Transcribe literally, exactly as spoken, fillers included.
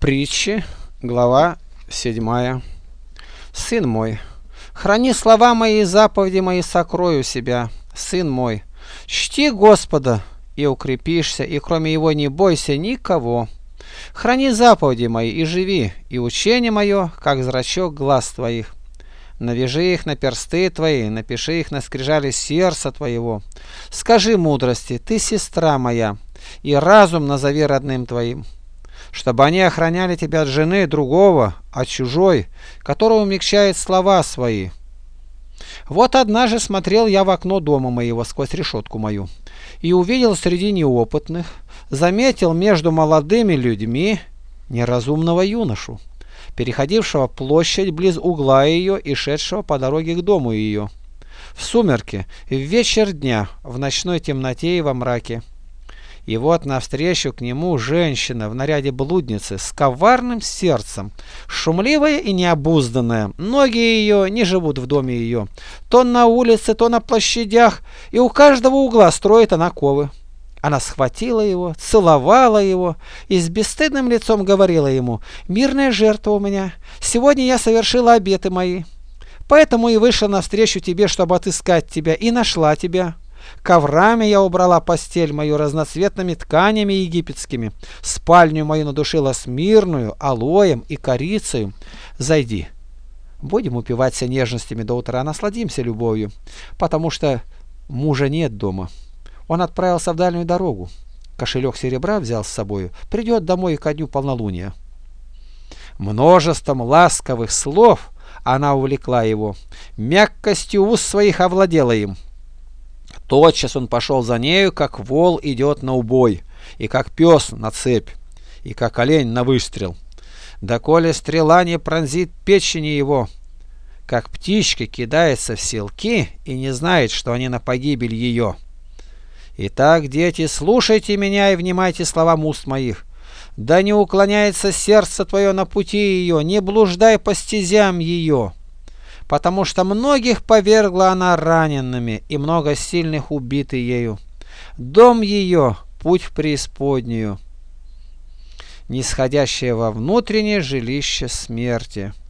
Притчи, глава седьмая. Сын мой, храни слова мои и заповеди мои сокрой у себя. Сын мой, чти Господа, и укрепишься, и кроме Его не бойся никого. Храни заповеди мои и живи, и учение мое, как зрачок глаз твоих. Навяжи их на персты твои, напиши их на скрижали сердца твоего. Скажи мудрости, ты сестра моя, и разум назови родным твоим, чтобы они охраняли тебя от жены другого, от чужой, которая умягчает слова свои. Вот однажды смотрел я в окно дома моего сквозь решетку мою, и увидел среди неопытных, заметил между молодыми людьми неразумного юношу, переходившего площадь близ угла ее и шедшего по дороге к дому ее. В сумерки, в вечер дня, в ночной темноте и во мраке. И вот навстречу к нему женщина в наряде блудницы с коварным сердцем, шумливая и необузданная. Ноги ее не живут в доме ее, то на улице, то на площадях, и у каждого угла строит она ковы. Она схватила его, целовала его и с бесстыдным лицом говорила ему: «Мирная жертва у меня, сегодня я совершила обеты мои, поэтому и вышла навстречу тебе, чтобы отыскать тебя, и нашла тебя. Коврами я убрала постель мою разноцветными тканями египетскими, спальню мою надушила смирную, алоем и корицею. Зайди, будем упиваться нежностями до утра, насладимся любовью, потому что мужа нет дома. Он отправился в дальнюю дорогу, кошелек серебра взял с собою, придет домой ко дню полнолуния». Множеством ласковых слов она увлекла его, мягкостью уст своих овладела им. Тотчас он пошел за нею, как вол идет на убой, и как пес на цепь, и как олень на выстрел. Доколе стрела не пронзит печени его, как птичка кидается в селки и не знает, что они на погибель ее. Итак, дети, слушайте меня и внимайте словам уст моих. Да не уклоняется сердце твое на пути ее, не блуждай по стезям ее. Потому что многих повергла она раненными, и много сильных убиты ею. Дом ее — путь в преисподнюю, нисходящее во внутреннее жилище смерти.